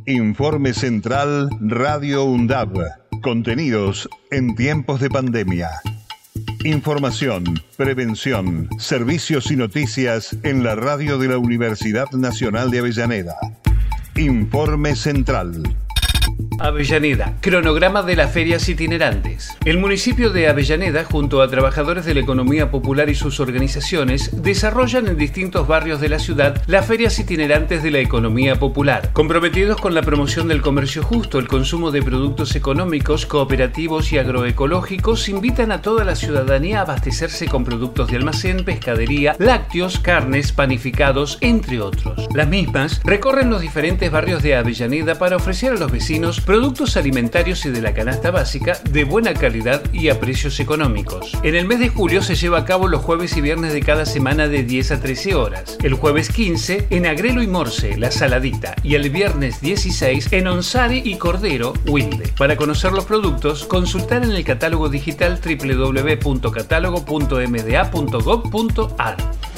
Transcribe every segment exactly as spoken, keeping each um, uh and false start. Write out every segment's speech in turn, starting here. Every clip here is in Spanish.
Informe Central Radio UNDAB. Contenidos en tiempos de pandemia. Información, prevención, servicios y noticias en la radio de la Universidad Nacional de Avellaneda. Informe Central. Avellaneda, cronograma de las ferias itinerantes. El municipio de Avellaneda, junto a trabajadores de la economía popular y sus organizaciones, desarrollan en distintos barrios de la ciudad las ferias itinerantes de la economía popular. Comprometidos con la promoción del comercio justo, el consumo de productos económicos, cooperativos y agroecológicos, invitan a toda la ciudadanía a abastecerse con productos de almacén, pescadería, lácteos, carnes, panificados, entre otros. Las mismas recorren los diferentes barrios de Avellaneda para ofrecer a los vecinos productos alimentarios y de la canasta básica de buena calidad y a precios económicos. En el mes de julio se lleva a cabo los jueves y viernes de cada semana de diez a trece horas. El jueves quince en Agrelo y Morse, La Saladita, y el viernes dieciséis en Onsare y Cordero, Wilde. Para conocer los productos, consultar en el catálogo digital doble u doble u doble u punto catálogo punto m d a punto gob punto a r.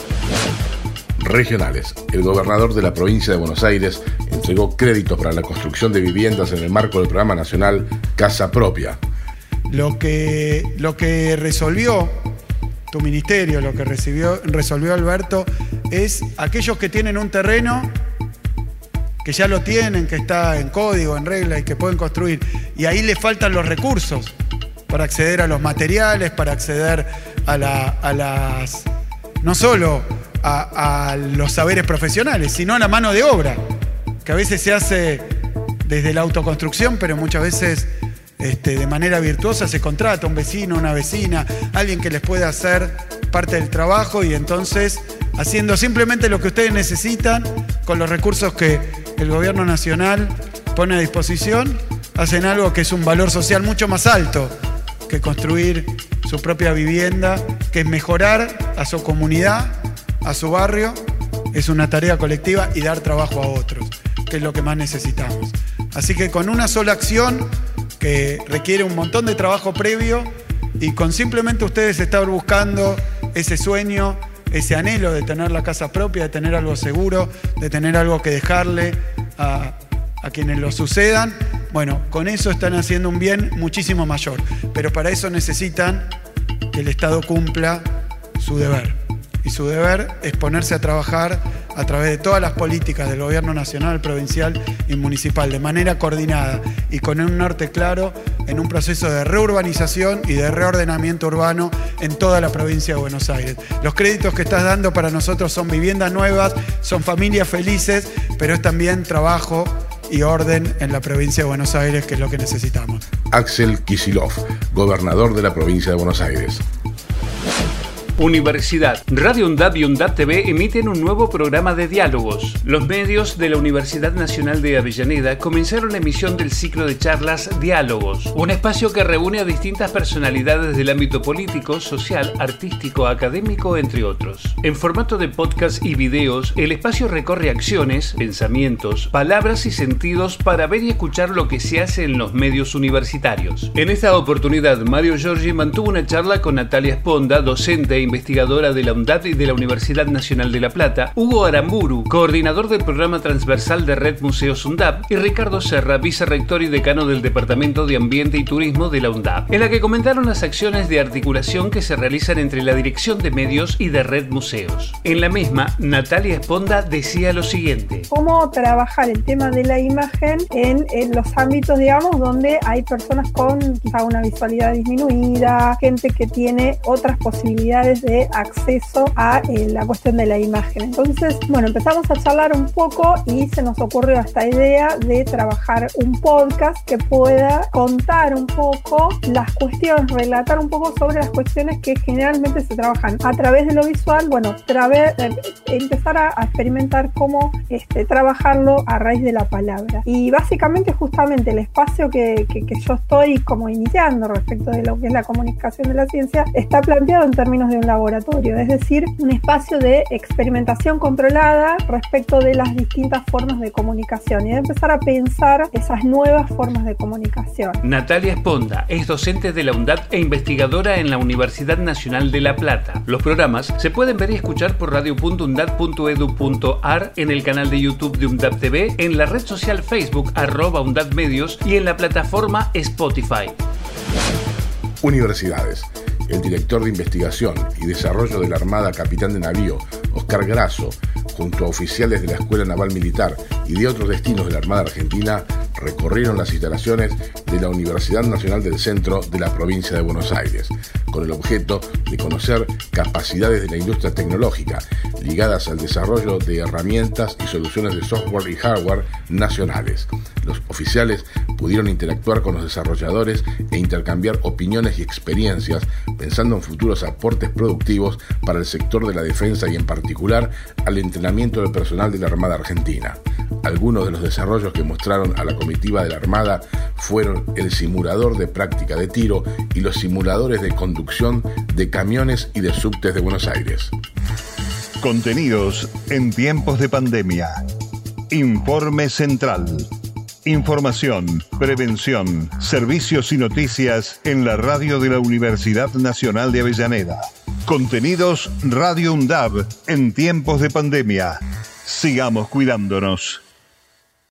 Regionales. El gobernador de la provincia de Buenos Aires entregó créditos para la construcción de viviendas en el marco del programa nacional Casa Propia. Lo que, lo que resolvió tu ministerio, lo que recibió, resolvió Alberto, es aquellos que tienen un terreno, que ya lo tienen, que está en código, en regla y que pueden construir. Y ahí le faltan los recursos para acceder a los materiales, para acceder a, la, a las... no solo A, a los saberes profesionales, sino a la mano de obra, que a veces se hace desde la autoconstrucción, pero muchas veces este, de manera virtuosa se contrata un vecino, una vecina, alguien que les pueda hacer parte del trabajo, y entonces haciendo simplemente lo que ustedes necesitan con los recursos que el gobierno nacional pone a disposición, hacen algo que es un valor social mucho más alto que construir su propia vivienda, que es mejorar a su comunidad, a su barrio. Es una tarea colectiva, y dar trabajo a otros, que es lo que más necesitamos. Así que con una sola acción que requiere un montón de trabajo previo, y con simplemente ustedes estar buscando ese sueño, ese anhelo de tener la casa propia, de tener algo seguro, de tener algo que dejarle a, a quienes lo sucedan, bueno, con eso están haciendo un bien muchísimo mayor. Pero para eso necesitan que el Estado cumpla su deber. Y su deber es ponerse a trabajar a través de todas las políticas del gobierno nacional, provincial y municipal, de manera coordinada y con un norte claro, en un proceso de reurbanización y de reordenamiento urbano en toda la provincia de Buenos Aires. Los créditos que estás dando para nosotros son viviendas nuevas, son familias felices, pero es también trabajo y orden en la provincia de Buenos Aires, que es lo que necesitamos. Axel Kicillof, gobernador de la provincia de Buenos Aires. Universidad. Radio UNDAB y UNDAB T V emiten un nuevo programa de diálogos. Los medios de la Universidad Nacional de Avellaneda comenzaron la emisión del ciclo de charlas Diálogos, un espacio que reúne a distintas personalidades del ámbito político, social, artístico, académico, entre otros. En formato de podcast y videos, el espacio recorre acciones, pensamientos, palabras y sentidos para ver y escuchar lo que se hace en los medios universitarios. En esta oportunidad, Mario Giorgi mantuvo una charla con Natalia Sponda, docente e investigadora de la UNDAB y de la Universidad Nacional de La Plata, Hugo Aramburu, coordinador del programa transversal de Red Museos UNDAB, y Ricardo Serra, vicerrector y decano del Departamento de Ambiente y Turismo de la UNDAB, en la que comentaron las acciones de articulación que se realizan entre la Dirección de Medios y de Red Museos. En la misma, Natalia Sponda decía lo siguiente: ¿Cómo trabajar el tema de la imagen en, en los ámbitos, digamos, donde hay personas con quizá una visualidad disminuida, gente que tiene otras posibilidades de acceso a eh, la cuestión de la imagen? Entonces, bueno, empezamos a charlar un poco y se nos ocurrió esta idea de trabajar un podcast que pueda contar un poco las cuestiones, relatar un poco sobre las cuestiones que generalmente se trabajan a través de lo visual. Bueno, traver, eh, empezar a, a experimentar cómo este, trabajarlo a raíz de la palabra. Y básicamente, justamente el espacio que, que, que yo estoy como iniciando respecto de lo que es la comunicación de la ciencia está planteado en términos de un laboratorio, es decir, un espacio de experimentación controlada respecto de las distintas formas de comunicación y de empezar a pensar esas nuevas formas de comunicación. Natalia Esponda es docente de la UNDAD e investigadora en la Universidad Nacional de La Plata. Los programas se pueden ver y escuchar por radio punto undad punto edu punto ar, en el canal de YouTube de UNDAD T V, en la red social Facebook arroba UNDAD Medios y en la plataforma Spotify. Universidades. El director de Investigación y Desarrollo de la Armada Capitán de Navío, Oscar Grasso, junto a oficiales de la Escuela Naval Militar y de otros destinos de la Armada Argentina, recorrieron las instalaciones de la Universidad Nacional del Centro de la provincia de Buenos Aires, con el objeto de conocer capacidades de la industria tecnológica ligadas al desarrollo de herramientas y soluciones de software y hardware nacionales. Los oficiales pudieron interactuar con los desarrolladores e intercambiar opiniones y experiencias, pensando en futuros aportes productivos para el sector de la defensa y en particular al entrenamiento del personal de la Armada Argentina. Algunos de los desarrollos que mostraron a la comitiva de la Armada fueron el simulador de práctica de tiro y los simuladores de conducción de camiones y de subtes de Buenos Aires. Contenidos en tiempos de pandemia. Informe Central. Información, prevención, servicios y noticias en la radio de la Universidad Nacional de Avellaneda. Contenidos Radio UNDAB en tiempos de pandemia. Sigamos cuidándonos.